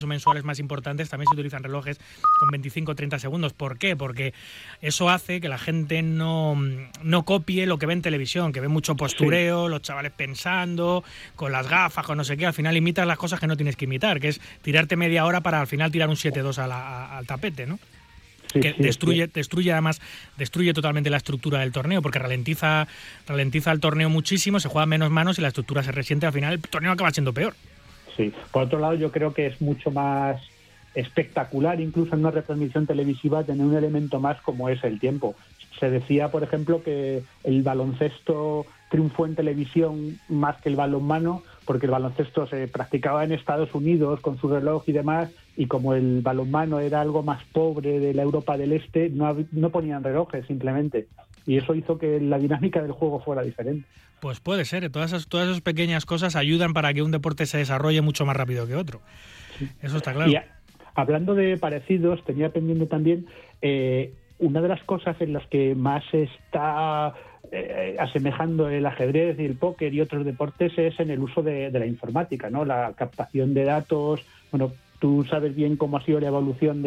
mensuales más importantes también se utilizan relojes con 25 o 30 segundos. ¿Por qué? Porque eso hace que la gente no copie lo que ve en televisión, que ve mucho postureo, los chavales pensando, con las gafas, con no sé qué. Al final imitas las cosas que no tienes que imitar, que es tirarte media hora para al final tirar un 7-2 al tapete, ¿no? Que destruye totalmente la estructura del torneo, porque ralentiza el torneo muchísimo, se juega menos manos y la estructura se resiente. Al final el torneo acaba siendo peor. Sí, por otro lado yo creo que es mucho más espectacular, incluso en una retransmisión televisiva, tener un elemento más como es el tiempo. Se decía, por ejemplo, que el baloncesto triunfó en televisión más que el balonmano, porque el baloncesto se practicaba en Estados Unidos con su reloj y demás, y como el balonmano era algo más pobre de la Europa del Este, no ponían relojes simplemente, y eso hizo que la dinámica del juego fuera diferente. Pues puede ser, todas esas pequeñas cosas ayudan para que un deporte se desarrolle mucho más rápido que otro. Sí. Eso está claro. Y hablando de parecidos, tenía pendiente también una de las cosas en las que más se está asemejando el ajedrez y el póker y otros deportes es en el uso de la informática, ¿no? La captación de datos. Bueno, tú sabes bien cómo ha sido la evolución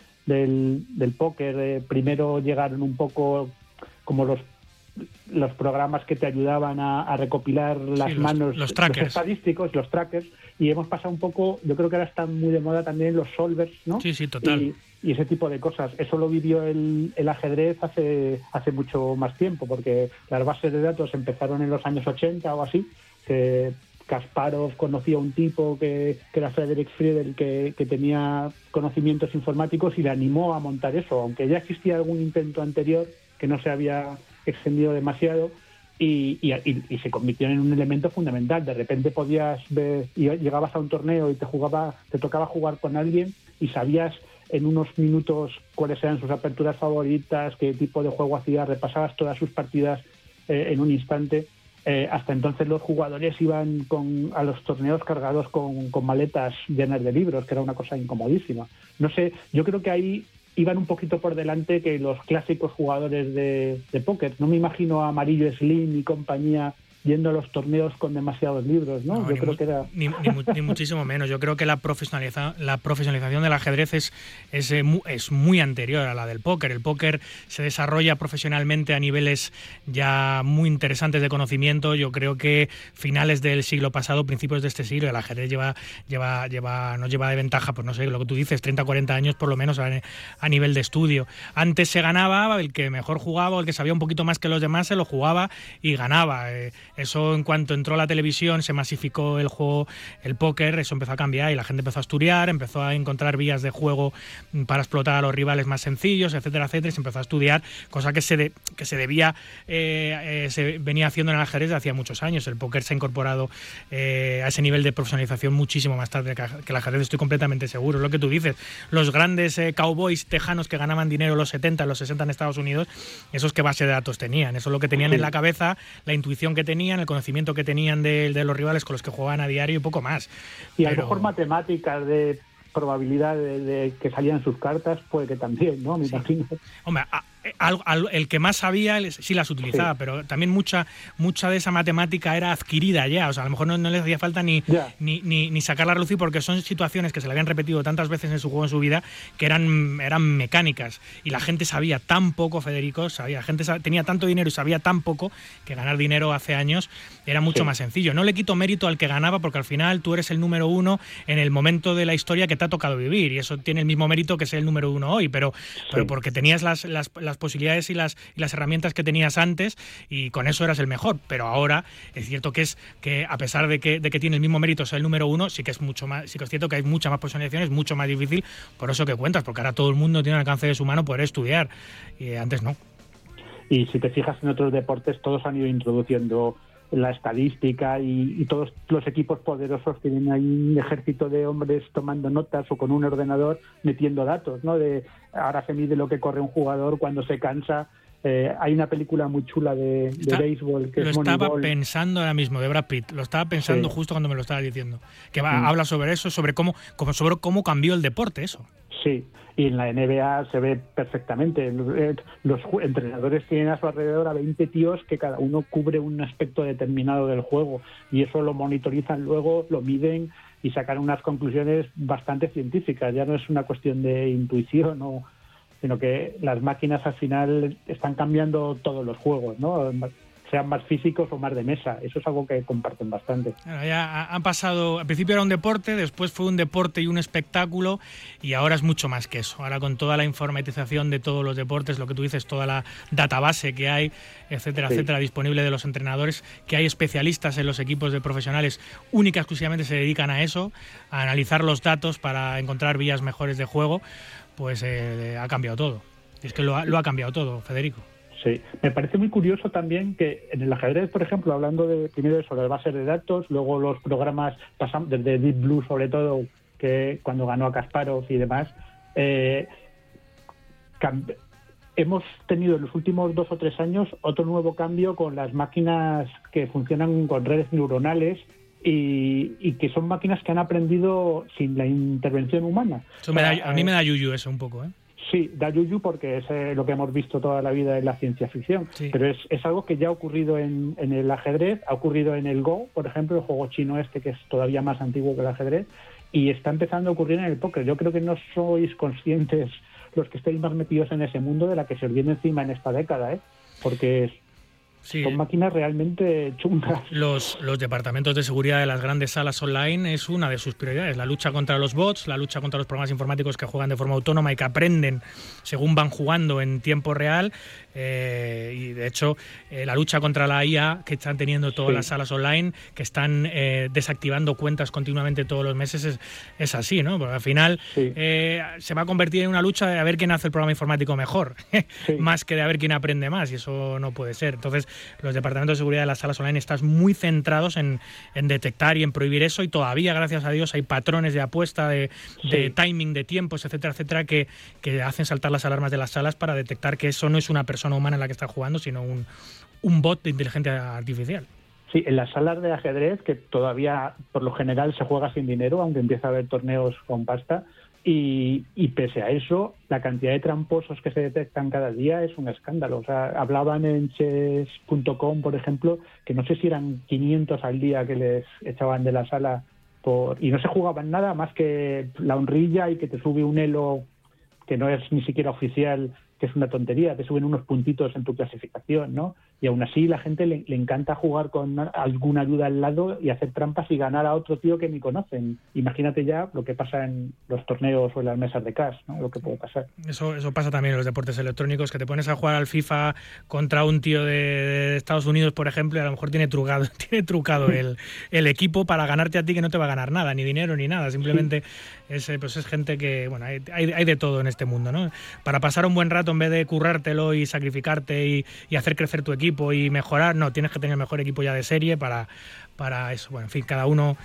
del póker. Primero llegaron un poco como los programas que te ayudaban a recopilar las manos, los trackers, los estadísticos, los trackers, y hemos pasado un poco, yo creo que ahora están muy de moda también los solvers, ¿no? Sí, total. Y ese tipo de cosas. Eso lo vivió el ajedrez hace mucho más tiempo, porque las bases de datos empezaron en los años 80 o así, que Kasparov conocía a un tipo que era Frederick Friedel, que tenía conocimientos informáticos y le animó a montar eso, aunque ya existía algún intento anterior que no se había extendido demasiado, y se convirtió en un elemento fundamental. De repente podías ver, y llegabas a un torneo y te tocaba jugar con alguien y sabías en unos minutos cuáles eran sus aperturas favoritas, qué tipo de juego hacía, repasabas todas sus partidas en un instante. Hasta entonces los jugadores iban a los torneos cargados con maletas llenas de libros, que era una cosa incomodísima. No sé, yo creo que ahí iban un poquito por delante que los clásicos jugadores de póker. No me imagino a Amarillo Slim y compañía yendo a los torneos con demasiados libros, ¿no? Yo creo que era... Ni muchísimo menos. Yo creo que la profesionalización del ajedrez es muy anterior a la del póker. El póker se desarrolla profesionalmente a niveles ya muy interesantes de conocimiento. Yo creo que finales del siglo pasado, principios de este siglo, el ajedrez nos lleva de ventaja, pues no sé, lo que tú dices, 30, 40 años por lo menos a nivel de estudio. Antes se ganaba, el que mejor jugaba, o el que sabía un poquito más que los demás, se lo jugaba y ganaba. Eso, en cuanto entró la televisión, se masificó el juego, el póker, eso empezó a cambiar y la gente empezó a estudiar, empezó a encontrar vías de juego para explotar a los rivales más sencillos, etcétera, etcétera, y se empezó a estudiar, cosa que se venía haciendo en el ajedrez desde hacía muchos años. El póker se ha incorporado a ese nivel de profesionalización muchísimo más tarde que el ajedrez, estoy completamente seguro. Es lo que tú dices, los grandes cowboys tejanos que ganaban dinero en los 70, en los 60 en Estados Unidos, esos que base de datos tenían, eso es lo que tenían en la cabeza, la intuición que tenían, el conocimiento que tenían de los rivales con los que jugaban a diario y poco más. Y a lo mejor matemáticas de probabilidad de que salían sus cartas, puede que también, ¿no? Me imagino. Hombre, el que más sabía sí las utilizaba, pero también mucha de esa matemática era adquirida ya, o sea, a lo mejor no les hacía falta ni sacarla a relucir, porque son situaciones que se le habían repetido tantas veces en su juego, en su vida, que eran mecánicas, y la gente sabía tan poco, Federico, la gente tenía tanto dinero y sabía tan poco, que ganar dinero hace años era mucho más sencillo. No le quito mérito al que ganaba, porque al final tú eres el número uno en el momento de la historia que te ha tocado vivir, y eso tiene el mismo mérito que ser el número uno hoy, pero porque tenías las posibilidades y las herramientas que tenías antes, y con eso eras el mejor. Pero ahora es cierto que a pesar de que tiene el mismo mérito ser el número uno, sí que es cierto que hay mucha más personalización, es mucho más difícil, por eso que cuentas, porque ahora todo el mundo tiene al alcance de su mano poder estudiar, y antes no. Y si te fijas en otros deportes, todos han ido introduciendo la estadística, y todos los equipos poderosos tienen ahí un ejército de hombres tomando notas o con un ordenador metiendo datos, ¿no? Ahora se mide lo que corre un jugador cuando se cansa. Hay una película muy chula de béisbol que es Moneyball. Lo estaba pensando ahora mismo, de Brad Pitt. Lo estaba pensando justo cuando me lo estaba diciendo. Que habla sobre eso, sobre cómo cambió el deporte eso. Sí, y en la NBA se ve perfectamente. Los entrenadores tienen a su alrededor a 20 tíos que cada uno cubre un aspecto determinado del juego y eso lo monitorizan luego, lo miden y sacan unas conclusiones bastante científicas. Ya no es una cuestión de intuición, sino que las máquinas al final están cambiando todos los juegos, ¿no? Sean más físicos o más de mesa. Eso es algo que comparten bastante. Bueno, ya han pasado, al principio era un deporte, después fue un deporte y un espectáculo, y ahora es mucho más que eso. Ahora con toda la informatización de todos los deportes, lo que tú dices, toda la database que hay, etcétera, etcétera, disponible de los entrenadores, que hay especialistas en los equipos de profesionales, única exclusivamente se dedican a eso, a analizar los datos para encontrar vías mejores de juego, pues ha cambiado todo. Es que lo ha cambiado todo, Federico. Sí, me parece muy curioso también que en el ajedrez, por ejemplo, hablando primero sobre las bases de datos, luego los programas, desde Deep Blue sobre todo, que cuando ganó a Kasparov y demás, hemos tenido en los últimos 2 o 3 años otro nuevo cambio con las máquinas que funcionan con redes neuronales y que son máquinas que han aprendido sin la intervención humana. Eso a mí me da yuyu eso un poco, ¿eh? Sí, da yuyu porque es lo que hemos visto toda la vida en la ciencia ficción, sí. Pero es algo que ya ha ocurrido en el ajedrez, ha ocurrido en el Go, por ejemplo, el juego chino que es todavía más antiguo que el ajedrez, y está empezando a ocurrir en el póker. Yo creo que no sois conscientes los que estáis más metidos en ese mundo de la que se os viene encima en esta década, porque son máquinas realmente chungas. Los departamentos de seguridad de las grandes salas online es una de sus prioridades. La lucha contra los bots, la lucha contra los programas informáticos que juegan de forma autónoma y que aprenden según van jugando en tiempo real. Y de hecho, la lucha contra la IA que están teniendo todas las salas online, que están desactivando cuentas continuamente todos los meses, es así, ¿no? Porque al final se va a convertir en una lucha de a ver quién hace el programa informático mejor, más que de a ver quién aprende más, y eso no puede ser. Entonces, los departamentos de seguridad de las salas online están muy centrados en detectar y en prohibir eso, y todavía, gracias a Dios, hay patrones de apuesta, de timing, de tiempos, etcétera, etcétera, que hacen saltar las alarmas de las salas para detectar que eso no es una persona humana en la que está jugando, sino un bot de inteligencia artificial. Sí, en las salas de ajedrez, que todavía por lo general se juega sin dinero, aunque empieza a haber torneos con pasta, y pese a eso, la cantidad de tramposos que se detectan cada día es un escándalo. O sea, hablaban en chess.com, por ejemplo, que no sé si eran 500 al día que les echaban de la sala y no se jugaban nada más que la honrilla y que te sube un elo que no es ni siquiera oficial, que es una tontería, te suben unos puntitos en tu clasificación, ¿no? Y aún así la gente le encanta jugar con alguna ayuda al lado y hacer trampas y ganar a otro tío que ni conocen. Imagínate ya lo que pasa en los torneos o en las mesas de cash, ¿no? Lo que puede pasar. Eso pasa también en los deportes electrónicos, que te pones a jugar al FIFA contra un tío de Estados Unidos, por ejemplo, y a lo mejor tiene trucado el equipo para ganarte a ti, que no te va a ganar nada, ni dinero ni nada. Simplemente es gente que, bueno, hay de todo en este mundo, ¿no? Para pasar un buen rato, en vez de currártelo y sacrificarte y hacer crecer tu equipo y mejorar, no, tienes que tener el mejor equipo ya de serie para eso. Bueno, en fin, cada uno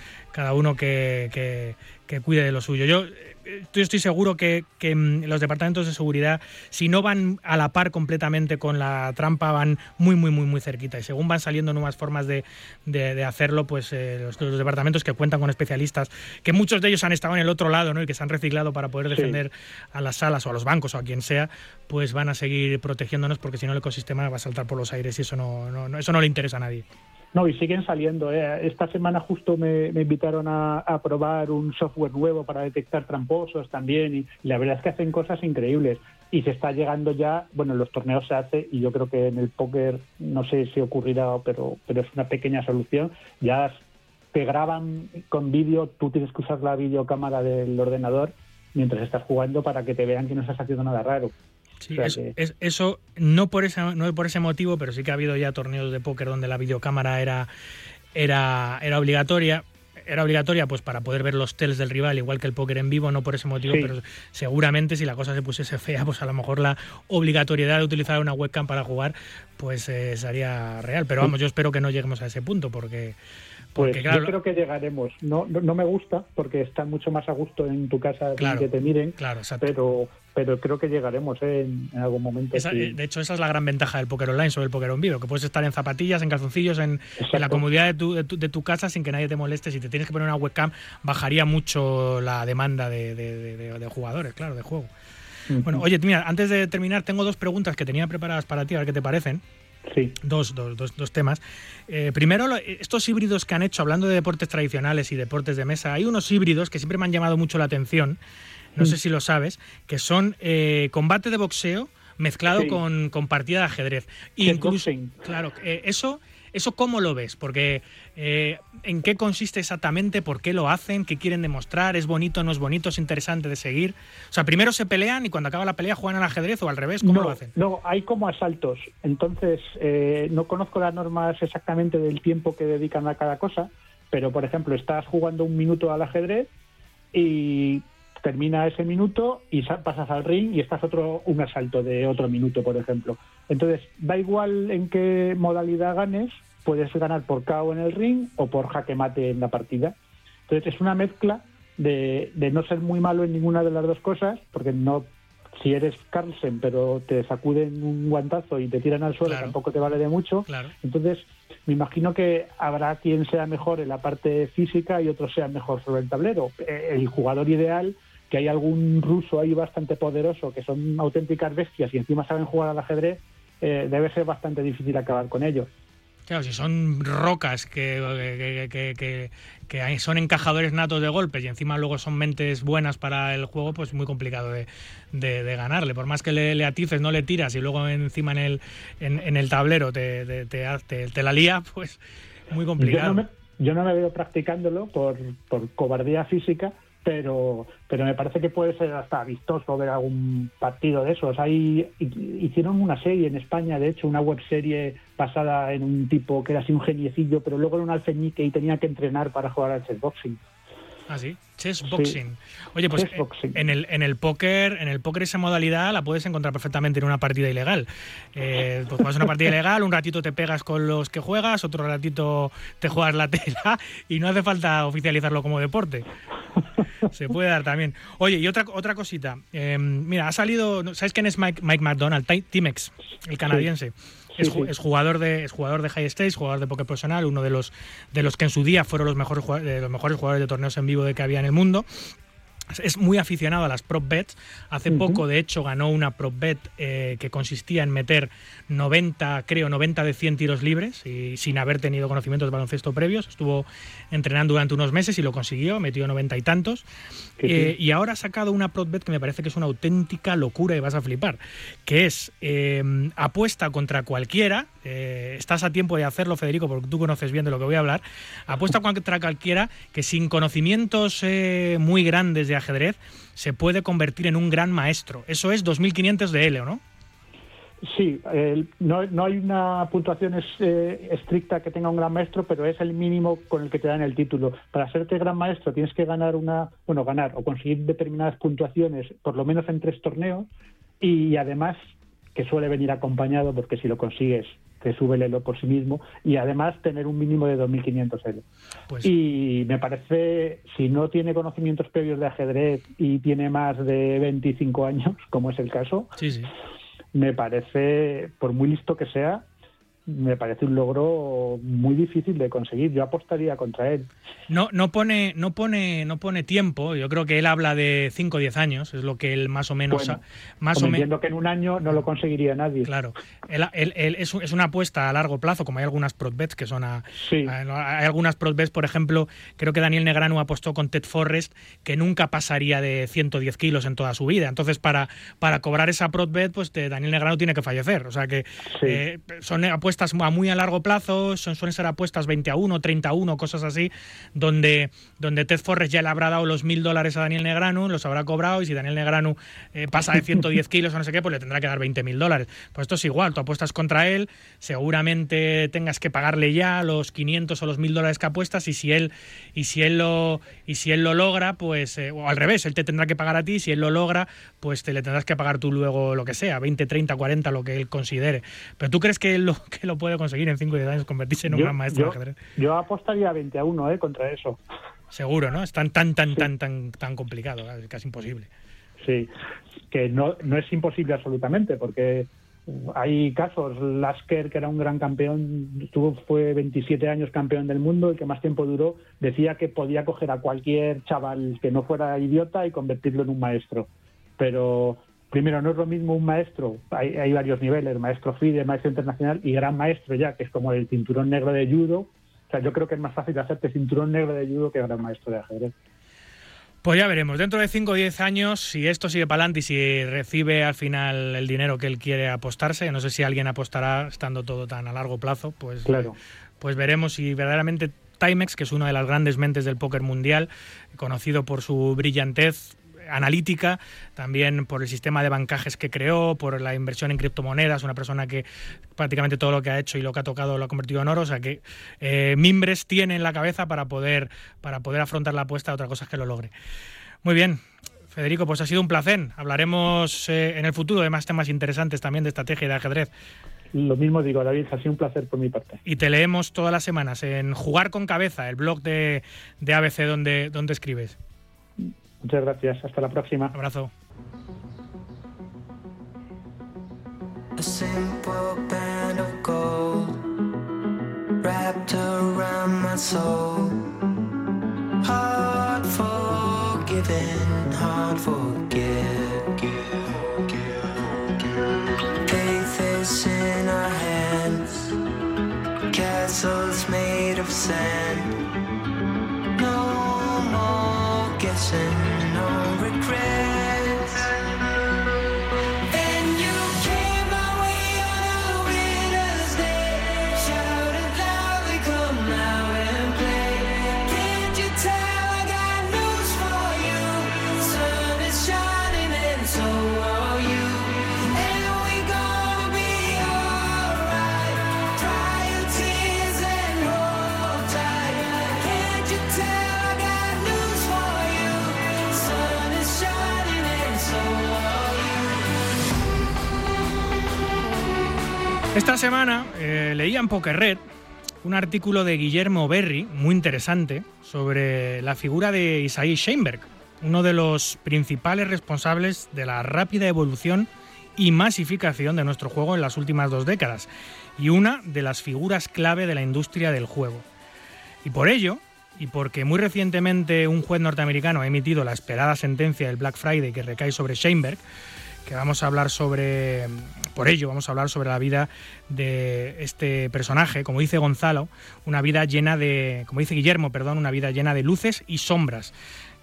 que cuide de lo suyo. Yo estoy seguro que los departamentos de seguridad, si no van a la par completamente con la trampa, van muy, muy, muy, muy cerquita. Y según van saliendo nuevas formas de hacerlo, pues los departamentos que cuentan con especialistas, que muchos de ellos han estado en el otro lado, ¿no? Y que se han reciclado para poder defender a las salas o a los bancos o a quien sea, pues van a seguir protegiéndonos, porque si no el ecosistema va a saltar por los aires y eso no le interesa a nadie. No, y siguen saliendo. Esta semana justo me invitaron a probar un software nuevo para detectar tramposos también, y la verdad es que hacen cosas increíbles. Y se está llegando ya, bueno, en los torneos se hace, y yo creo que en el póker no sé si ocurrirá, pero es una pequeña solución. Ya te graban con vídeo, tú tienes que usar la videocámara del ordenador mientras estás jugando para que te vean que no estás haciendo nada raro. Sí, o sea eso no por ese motivo, pero sí que ha habido ya torneos de póker donde la videocámara era obligatoria. Era obligatoria pues para poder ver los tells del rival, igual que el póker en vivo, no por ese motivo, pero seguramente si la cosa se pusiese fea, pues a lo mejor la obligatoriedad de utilizar una webcam para jugar pues sería real. Pero vamos, yo espero que no lleguemos a ese punto, porque claro, yo creo que llegaremos. No me gusta, porque está mucho más a gusto en tu casa que te miren, pero creo que llegaremos en algún momento. De hecho, esa es la gran ventaja del póker online sobre el póker en vivo, que puedes estar en zapatillas, en calzoncillos, en la comodidad de tu casa sin que nadie te moleste. Si te tienes que poner una webcam, bajaría mucho la demanda de jugadores, claro, de juego. Bueno, oye, mira, antes de terminar, tengo 2 preguntas que tenía preparadas para ti, a ver qué te parecen. Sí. Dos temas. Primero, estos híbridos que han hecho, hablando de deportes tradicionales y deportes de mesa, hay unos híbridos que siempre me han llamado mucho la atención, no sé si lo sabes, que son combate de boxeo mezclado con partida de ajedrez. Incluso, claro, ¿Eso cómo lo ves? Porque ¿en qué consiste exactamente? ¿Por qué lo hacen? ¿Qué quieren demostrar? ¿Es bonito? ¿No es bonito? ¿Es interesante de seguir? O sea, primero se pelean y cuando acaba la pelea juegan al ajedrez o al revés. ¿Cómo lo hacen? No, hay como asaltos. Entonces, no conozco las normas exactamente del tiempo que dedican a cada cosa, pero, por ejemplo, estás jugando 1 minuto al ajedrez y termina ese minuto y pasas al ring y estás un asalto de otro minuto, por ejemplo. Entonces, da igual en qué modalidad ganes, puedes ganar por KO en el ring o por jaque mate en la partida. Entonces, es una mezcla de no ser muy malo en ninguna de las dos cosas, porque no, si eres Carlsen pero te sacuden un guantazo y te tiran al suelo, tampoco te vale de mucho. Entonces, me imagino que habrá quien sea mejor en la parte física y otro sea mejor sobre el tablero. El jugador ideal, que hay algún ruso ahí bastante poderoso, que son auténticas bestias y encima saben jugar al ajedrez, debe ser bastante difícil acabar con ellos. Claro, si son rocas que son encajadores natos de golpes y encima luego son mentes buenas para el juego, pues muy complicado de ganarle. Por más que le atices, no le tiras y luego encima en el tablero te la lía, pues muy complicado. Yo no me veo practicándolo por cobardía física, pero me parece que puede ser hasta vistoso ver algún partido de esos. Hicieron una serie en España, de hecho, una webserie basada en un tipo que era así un geniecillo, pero luego era un alfeñique y tenía que entrenar para jugar al chessboxing. Ah, sí, chessboxing. Sí. Oye, pues chessboxing. En el póker esa modalidad la puedes encontrar perfectamente en una partida ilegal. Pues juegas una partida ilegal, un ratito te pegas con los que juegas, otro ratito te juegas la tela y no hace falta oficializarlo como deporte. Se puede dar también. Oye, y otra cosita. Mira, ha salido, ¿sabes quién es Mike McDonald? Timex, el canadiense. Sí. Es jugador de high stakes, jugador de póker profesional, uno de los que en su día fueron los mejores jugadores de torneos en vivo que había en el mundo. Es muy aficionado a las prop bets. Hace poco, de hecho, ganó una prop bet que consistía en meter 90 de 100 tiros libres y sin haber tenido conocimientos de baloncesto previos. Estuvo entrenando durante unos meses y lo consiguió, metió 90 y tantos. Y ahora ha sacado una prop bet que me parece que es una auténtica locura y vas a flipar, que es apuesta contra cualquiera. Estás a tiempo de hacerlo, Federico, porque tú conoces bien de lo que voy a hablar. Apuesta contra cualquiera que sin conocimientos muy grandes de ajedrez se puede convertir en un gran maestro. Eso es 2.500 de L, ¿o no? Sí, no hay una puntuación estricta que tenga un gran maestro, pero es el mínimo con el que te dan el título. Para hacerte gran maestro tienes que ganar o conseguir determinadas puntuaciones, por lo menos en 3 torneos, y además, que suele venir acompañado, porque si lo consigues te sube el elo por sí mismo, y además tener un mínimo de 2.500 elo. Pues... Y me parece, si no tiene conocimientos previos de ajedrez y tiene más de 25 años, como es el caso, sí. Me parece, por muy listo que sea, me parece un logro muy difícil de conseguir. Yo apostaría contra él. No pone tiempo. Yo creo que él habla de 5 o 10 años, es lo que él más o menos... Entiendo que en un año no lo conseguiría nadie. Claro. Él es una apuesta a largo plazo, como hay algunas prop bets que son hay algunas prop bets, por ejemplo, creo que Daniel Negreanu apostó con Ted Forrest que nunca pasaría de 110 kilos en toda su vida. Entonces, para cobrar esa prop bet, pues Daniel Negreanu tiene que fallecer. O sea que son apuestas a muy a largo plazo, suelen ser apuestas 20-1, 30-1, cosas así, donde Ted Forrest ya le habrá dado los $1.000 a Daniel Negreanu, los habrá cobrado, y si Daniel Negreanu pasa de 110 kilos o no sé qué, pues le tendrá que dar $20.000. Pues esto es igual, tú apuestas contra él, seguramente tengas que pagarle ya los 500 o los $1.000 que apuestas, y si él lo logra, pues o al revés, él te tendrá que pagar a ti, si él lo logra, pues te le tendrás que pagar tú luego lo que sea, 20, 30, 40, lo que él considere. Pero ¿tú crees que él lo puede conseguir en 5 o 10 años convertirse en un gran maestro de ajedrez? Yo apostaría 20-1 contra eso. Seguro, ¿no? Es tan complicado, es casi imposible. Sí, que no es imposible absolutamente, porque hay casos. Lasker, que era un gran campeón, fue 27 años campeón del mundo, el que más tiempo duró, decía que podía coger a cualquier chaval que no fuera idiota y convertirlo en un maestro. Pero primero, no es lo mismo un maestro, hay varios niveles, maestro FIDE, maestro internacional y gran maestro ya, que es como el cinturón negro de judo. O sea, yo creo que es más fácil hacerte cinturón negro de judo que gran maestro de ajedrez. Pues ya veremos, dentro de 5 o 10 años, si esto sigue para adelante y si recibe al final el dinero que él quiere apostarse, no sé si alguien apostará estando todo tan a largo plazo, pues, claro. Pues veremos si verdaderamente Timex, que es una de las grandes mentes del póker mundial, conocido por su brillantez analítica, también por el sistema de bancajes que creó, por la inversión en criptomonedas, una persona que prácticamente todo lo que ha hecho y lo que ha tocado lo ha convertido en oro, o sea que mimbres tiene en la cabeza para poder afrontar la apuesta, otra cosa es que lo logre. Muy bien, Federico, pues ha sido un placer. Hablaremos en el futuro de más temas interesantes también de estrategia y de ajedrez. Lo mismo digo, David, ha sido un placer por mi parte. Y te leemos todas las semanas en Jugar con Cabeza, el blog de ABC donde escribes. Muchas gracias. Hasta la próxima. Abrazo. A simple band of gold wrapped around my soul. Hard forgiven, hard forget. Faith is in our hands. Castles made of sand. No more guessing. No regrets. And you came my way on a winter's day. Shouted loudly, come out and play. Can't you tell I got news for you? Sun is shining and so are you. And we gonna be alright. Dry your tears and hold tight. Can't you tell? Esta semana leía en PokerRed un artículo de Guillermo Berry, muy interesante, sobre la figura de Isai Sheinberg, uno de los principales responsables de la rápida evolución y masificación de nuestro juego en las últimas 2 décadas, y una de las figuras clave de la industria del juego. Y por ello, y porque muy recientemente un juez norteamericano ha emitido la esperada sentencia del Black Friday que recae sobre Sheinberg, que vamos a hablar sobre la vida de este personaje, como dice Gonzalo, una vida llena de, como dice Guillermo, perdón, una vida llena de luces y sombras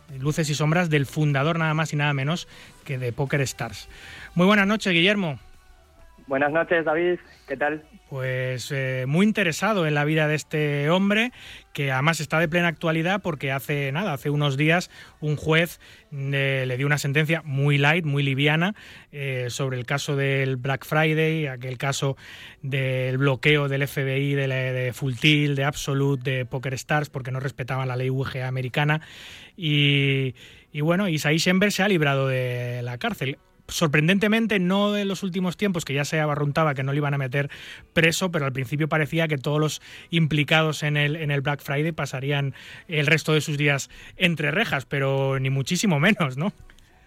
del fundador nada más y nada menos que de PokerStars. Muy buenas noches, Guillermo. Buenas noches, David. ¿Qué tal? Pues muy interesado en la vida de este hombre, que además está de plena actualidad porque hace unos días un juez le dio una sentencia muy light, muy liviana, sobre el caso del Black Friday, aquel caso del bloqueo del FBI, de Full Tilt, de Absolute, de PokerStars, porque no respetaban la ley WGA americana. Y bueno, Isai Sheinberg se ha librado de la cárcel. Sorprendentemente, no de los últimos tiempos, que ya se abarruntaba que no le iban a meter preso, pero al principio parecía que todos los implicados en el Black Friday pasarían el resto de sus días entre rejas, pero ni muchísimo menos, ¿no?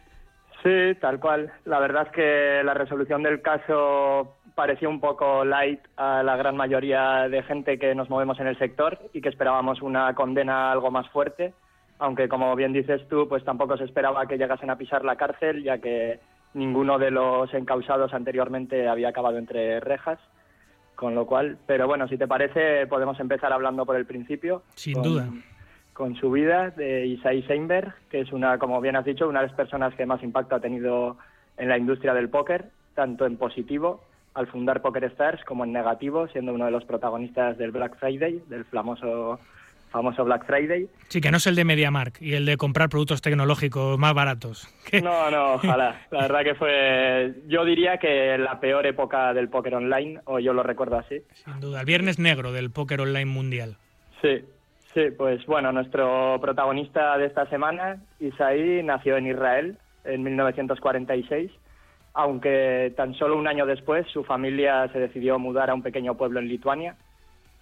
Sí, tal cual. La verdad es que la resolución del caso parecía un poco light a la gran mayoría de gente que nos movemos en el sector y que esperábamos una condena algo más fuerte, aunque como bien dices tú, pues tampoco se esperaba que llegasen a pisar la cárcel, ya que ninguno de los encausados anteriormente había acabado entre rejas, con lo cual, pero bueno, si te parece, podemos empezar hablando por el principio. Sin duda. Con su vida de Isai Sheinberg, que es como bien has dicho, una de las personas que más impacto ha tenido en la industria del póker, tanto en positivo, al fundar PokerStars, como en negativo, siendo uno de los protagonistas del Black Friday, del famoso Black Friday. Sí, que no es el de MediaMarkt y el de comprar productos tecnológicos más baratos. No, ojalá. La verdad que fue, yo diría que la peor época del póker online, o yo lo recuerdo así. Sin duda, el viernes negro del póker online mundial. Sí, pues bueno, nuestro protagonista de esta semana, Isai, nació en Israel en 1946, aunque tan solo un año después su familia se decidió mudar a un pequeño pueblo en Lituania.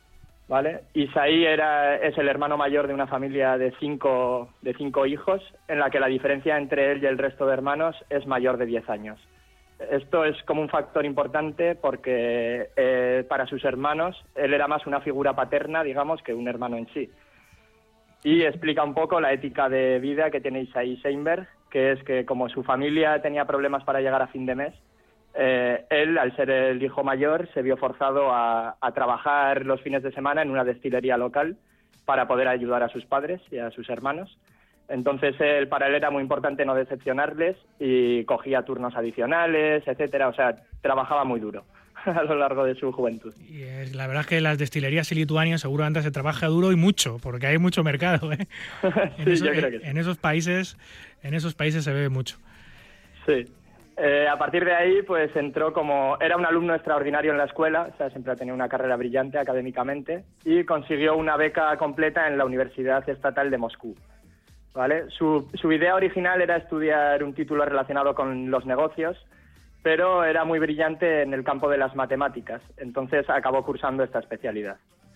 ¿vale? Isaí es el hermano mayor de una familia de cinco hijos, en la que la diferencia entre él y el resto de hermanos es mayor de 10 años. Esto es como un factor importante porque para sus hermanos él era más una figura paterna, digamos, que un hermano en sí. Y explica un poco la ética de vida que tiene Isaí Sheinberg, que es que como su familia tenía problemas para llegar a fin de mes, él, al ser el hijo mayor, se vio forzado a trabajar los fines de semana en una destilería local para poder ayudar a sus padres y a sus hermanos. Entonces, para él era muy importante no decepcionarles y cogía turnos adicionales, etcétera. O sea, trabajaba muy duro a lo largo de su juventud. Y la verdad es que las destilerías en Lituania seguramente se trabaja duro y mucho, porque hay mucho mercado, ¿eh? Sí, yo creo que sí. En esos países se bebe mucho. Sí. A partir de ahí, pues entró era un alumno extraordinario en la escuela, o sea, siempre ha tenido una carrera brillante académicamente, y consiguió una beca completa en la Universidad Estatal de Moscú. ¿Vale? Su idea original era estudiar un título relacionado con los negocios, pero era muy brillante en el campo de las matemáticas, entonces acabó cursando esta especialidad.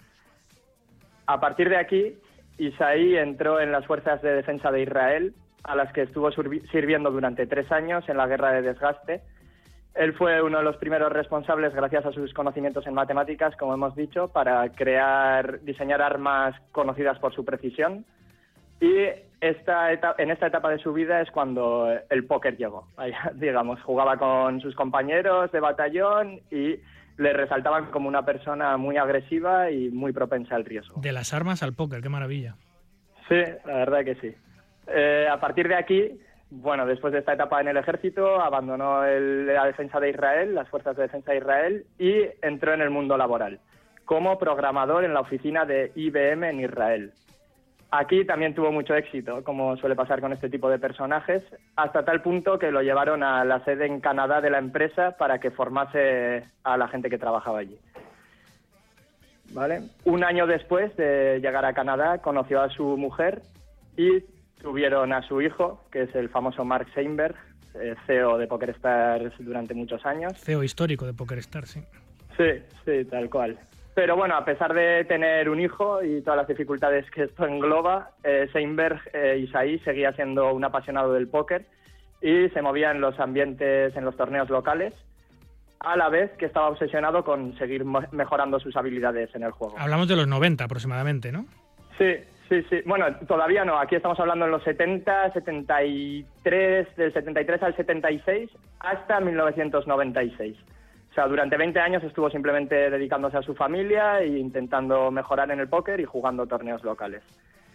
A partir de aquí, Isaí entró en las Fuerzas de Defensa de Israel, a las que estuvo sirviendo durante 3 años en la Guerra de Desgaste. Él fue uno de los primeros responsables, gracias a sus conocimientos en matemáticas, como hemos dicho, para diseñar armas conocidas por su precisión. Y en esta etapa de su vida es cuando el póker llegó. Digamos, jugaba con sus compañeros de batallón y le resaltaban como una persona muy agresiva y muy propensa al riesgo. De las armas al póker, qué maravilla. Sí, la verdad que sí. A partir de aquí, bueno, después de esta etapa en el ejército, abandonó la defensa de Israel, las fuerzas de defensa de Israel, y entró en el mundo laboral como programador en la oficina de IBM en Israel. Aquí también tuvo mucho éxito, como suele pasar con este tipo de personajes, hasta tal punto que lo llevaron a la sede en Canadá de la empresa para que formase a la gente que trabajaba allí. ¿Vale? Un año después de llegar a Canadá, conoció a su mujer y tuvieron a su hijo, que es el famoso Mark Sheinberg, CEO de PokerStars durante muchos años. CEO histórico de PokerStars, sí. Sí, tal cual. Pero bueno, a pesar de tener un hijo y todas las dificultades que esto engloba, Sheinberg, Isaí, seguía siendo un apasionado del póker y se movía en los ambientes, en los torneos locales, a la vez que estaba obsesionado con seguir mejorando sus habilidades en el juego. Hablamos de los 90 aproximadamente, ¿no? Sí. Bueno, todavía no. Aquí estamos hablando en los 70, 73, del 73 al 76 hasta 1996. O sea, durante 20 años estuvo simplemente dedicándose a su familia e intentando mejorar en el póker y jugando torneos locales.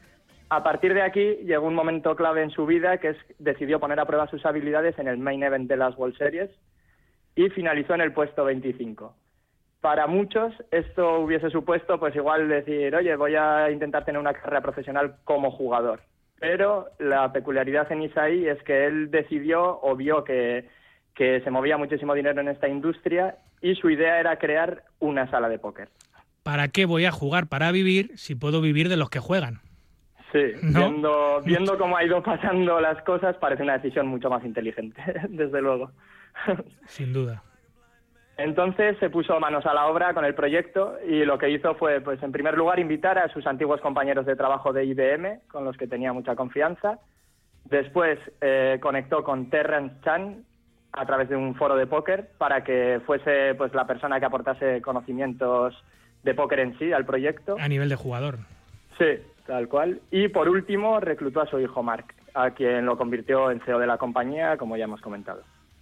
A partir de aquí llegó un momento clave en su vida, que decidió poner a prueba sus habilidades en el main event de las World Series y finalizó en el puesto 25. Para muchos esto hubiese supuesto pues igual decir, oye, voy a intentar tener una carrera profesional como jugador. Pero la peculiaridad en Isaí es que él decidió o vio que se movía muchísimo dinero en esta industria y su idea era crear una sala de póker. ¿Para qué voy a jugar para vivir si puedo vivir de los que juegan? Sí, ¿no? viendo cómo ha ido pasando las cosas, parece una decisión mucho más inteligente, desde luego. Sin duda. Entonces se puso manos a la obra con el proyecto y lo que hizo fue, pues en primer lugar, invitar a sus antiguos compañeros de trabajo de IBM, con los que tenía mucha confianza. Después conectó con Terrence Chan a través de un foro de póker para que fuese pues la persona que aportase conocimientos de póker en sí al proyecto. A nivel de jugador. Sí, tal cual. Y por último reclutó a su hijo Mark, a quien lo convirtió en CEO de la compañía, como ya hemos comentado.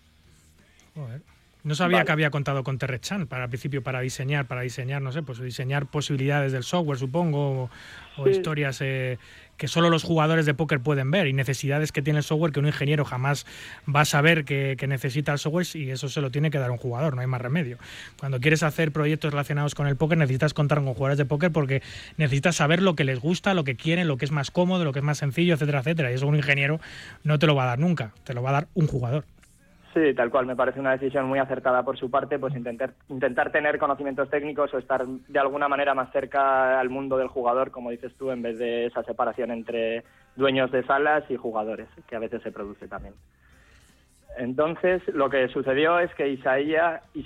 Joder. No sabía que había contado con Terrence Chan al principio para diseñar, no sé, pues diseñar posibilidades del software, supongo, o historias que solo los jugadores de póker pueden ver y necesidades que tiene el software que un ingeniero jamás va a saber que necesita el software, y eso se lo tiene que dar un jugador, no hay más remedio. Cuando quieres hacer proyectos relacionados con el póker necesitas contar con jugadores de póker porque necesitas saber lo que les gusta, lo que quieren, lo que es más cómodo, lo que es más sencillo, etcétera, etcétera. Y eso un ingeniero no te lo va a dar nunca, te lo va a dar un jugador. Sí, tal cual, me parece una decisión muy acertada por su parte, pues intentar tener conocimientos técnicos o estar de alguna manera más cerca al mundo del jugador, como dices tú, en vez de esa separación entre dueños de salas y jugadores, que a veces se produce también. Entonces, lo que sucedió es que Isaí,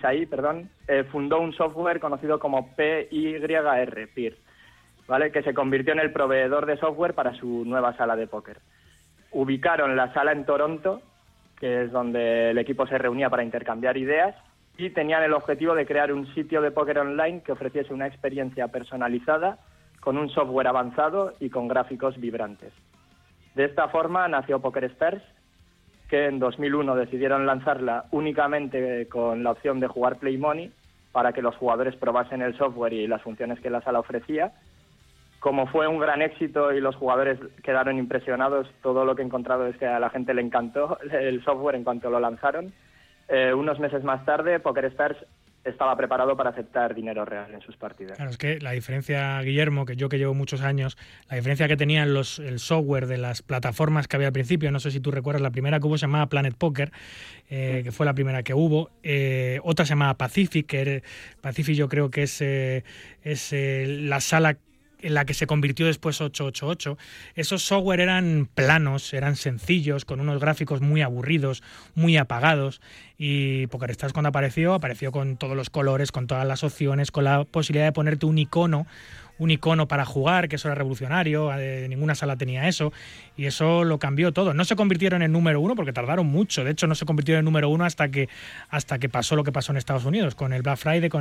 fundó un software conocido como PYR, ¿vale? Que se convirtió en el proveedor de software para su nueva sala de póker. Ubicaron la sala en Toronto, que es donde el equipo se reunía para intercambiar ideas, y tenían el objetivo de crear un sitio de póker online que ofreciese una experiencia personalizada, con un software avanzado y con gráficos vibrantes. De esta forma nació PokerStars, que en 2001 decidieron lanzarla únicamente con la opción de jugar Play Money para que los jugadores probasen el software y las funciones que la sala ofrecía. Como fue un gran éxito y los jugadores quedaron impresionados, todo lo que he encontrado es que a la gente le encantó el software en cuanto lo lanzaron. Unos meses más tarde, PokerStars estaba preparado para aceptar dinero real en sus partidas. Claro, es que la diferencia, Guillermo, que llevo muchos años, la diferencia que tenían el software de las plataformas que había al principio, no sé si tú recuerdas, la primera que hubo se llamaba Planet Poker, que fue la primera que hubo, otra se llamaba Pacific, Pacific yo creo que es la sala en la que se convirtió después 888. Esos software eran planos, eran sencillos, con unos gráficos muy aburridos, muy apagados, y PokerStars cuando apareció con todos los colores, con todas las opciones, con la posibilidad de ponerte un icono para jugar, que eso era revolucionario, ninguna sala tenía eso, y eso lo cambió todo. No se convirtieron en número uno porque tardaron mucho, de hecho no se convirtieron en número uno hasta que pasó lo que pasó en Estados Unidos, con el Black Friday,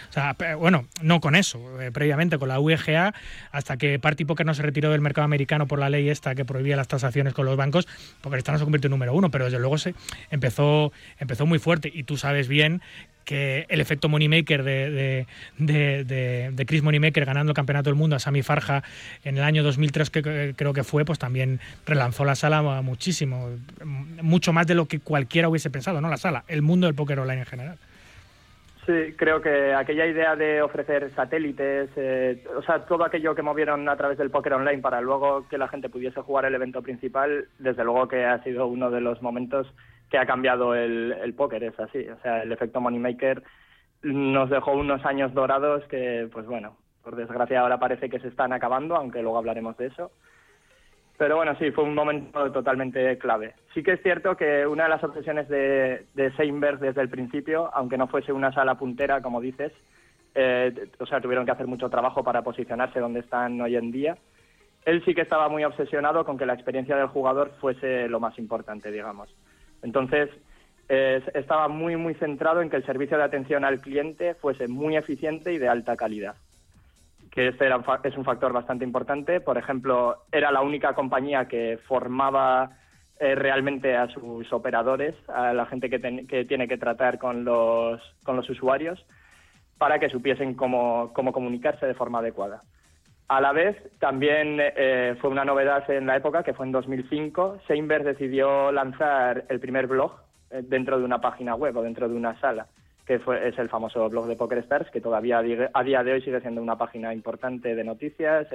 no con eso, previamente con la UEGA, hasta que Party Poker no se retiró del mercado americano por la ley esta que prohibía las transacciones con los bancos, porque esta no se convirtió en número uno, pero desde luego se empezó muy fuerte, y tú sabes bien que el efecto Moneymaker de Chris Moneymaker ganando el campeonato del mundo a Sami Farja en el año 2003, que creo que fue, pues también relanzó la sala muchísimo, mucho más de lo que cualquiera hubiese pensado, no la sala, el mundo del póker online en general. Sí, creo que aquella idea de ofrecer satélites, todo aquello que movieron a través del póker online para luego que la gente pudiese jugar el evento principal, desde luego que ha sido uno de los momentos que ha cambiado el póker, es así. O sea, el efecto Moneymaker nos dejó unos años dorados que, pues bueno, por desgracia ahora parece que se están acabando, aunque luego hablaremos de eso. Pero bueno, sí, fue un momento totalmente clave. Sí que es cierto que una de las obsesiones de Seinberg desde el principio, aunque no fuese una sala puntera, como dices, tuvieron que hacer mucho trabajo para posicionarse donde están hoy en día. Él sí que estaba muy obsesionado con que la experiencia del jugador fuese lo más importante, digamos. Entonces, estaba muy, muy centrado en que el servicio de atención al cliente fuese muy eficiente y de alta calidad. Que es un factor bastante importante. Por ejemplo, era la única compañía que formaba realmente a sus operadores, a la gente que tiene que tratar con los usuarios, para que supiesen cómo comunicarse de forma adecuada. A la vez, también fue una novedad en la época, que fue en 2005, Seinberg decidió lanzar el primer blog dentro de una página web o dentro de una sala, que es el famoso blog de PokerStars, que todavía a día de hoy sigue siendo una página importante de noticias.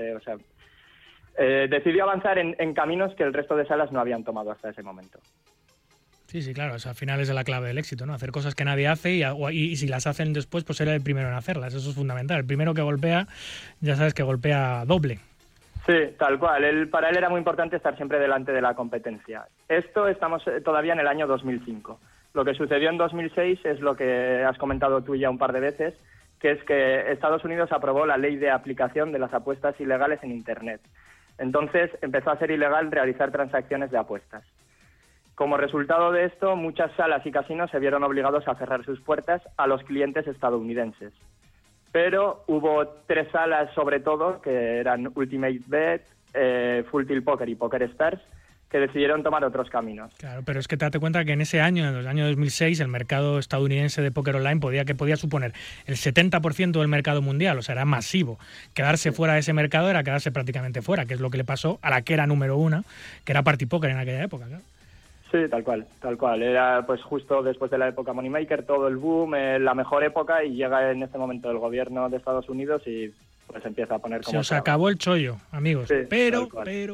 Decidió avanzar en caminos que el resto de salas no habían tomado hasta ese momento. Sí, claro, al final es la clave del éxito, ¿no? Hacer cosas que nadie hace y si las hacen después, pues era el primero en hacerlas. Eso es fundamental. El primero que golpea, ya sabes que golpea doble. Sí, tal cual. Para él era muy importante estar siempre delante de la competencia. Estamos todavía en el año 2005. Lo que sucedió en 2006 es lo que has comentado tú ya un par de veces, que es que Estados Unidos aprobó la ley de aplicación de las apuestas ilegales en Internet. Entonces empezó a ser ilegal realizar transacciones de apuestas. Como resultado de esto, muchas salas y casinos se vieron obligados a cerrar sus puertas a los clientes estadounidenses. Pero hubo 3 salas, sobre todo, que eran Ultimate Bet, Full Tilt Poker y PokerStars, que decidieron tomar otros caminos. Claro, pero es que te das cuenta que en ese año, en el año 2006, el mercado estadounidense de póker online podía suponer el 70% del mercado mundial, o sea, era masivo. Quedarse fuera de ese mercado era quedarse prácticamente fuera, que es lo que le pasó a la que era número 1, que era Party Poker en aquella época, claro. Sí, tal cual. Era pues justo después de la época Moneymaker, todo el boom, la mejor época, y llega en este momento el gobierno de Estados Unidos y pues empieza a poner como... Se os acabó el chollo, amigos. Sí, pero...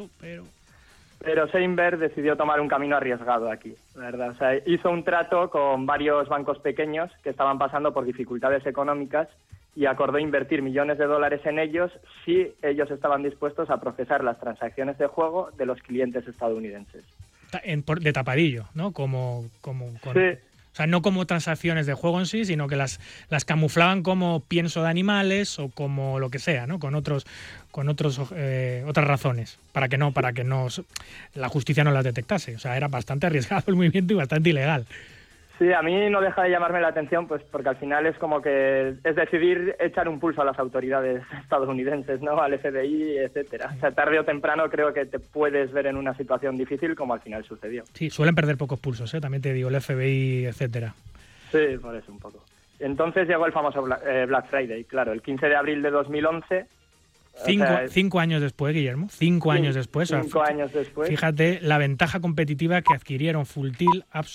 Pero Seinberg decidió tomar un camino arriesgado aquí, la verdad. O sea, hizo un trato con varios bancos pequeños que estaban pasando por dificultades económicas y acordó invertir millones de dólares en ellos si ellos estaban dispuestos a procesar las transacciones de juego de los clientes estadounidenses. de tapadillo, ¿no? Como Sí. O sea, no como transacciones de juego en sí, sino que las camuflaban como pienso de animales o como lo que sea, ¿no? Con otras razones, para que no la justicia no las detectase. O sea, era bastante arriesgado el movimiento y bastante ilegal. Sí, a mí no deja de llamarme la atención, pues porque al final es como que es decidir echar un pulso a las autoridades estadounidenses, ¿no? Al FBI, etcétera. O sea, tarde o temprano creo que te puedes ver en una situación difícil, como al final sucedió. Sí, suelen perder pocos pulsos, también te digo, el FBI, etcétera. Sí, por eso un poco. Entonces llegó el famoso Black Friday, claro, el 15 de abril de 2011. Cinco años después, Guillermo. 5 años después. 5 años después. Fíjate la ventaja competitiva que adquirieron Full Tilt,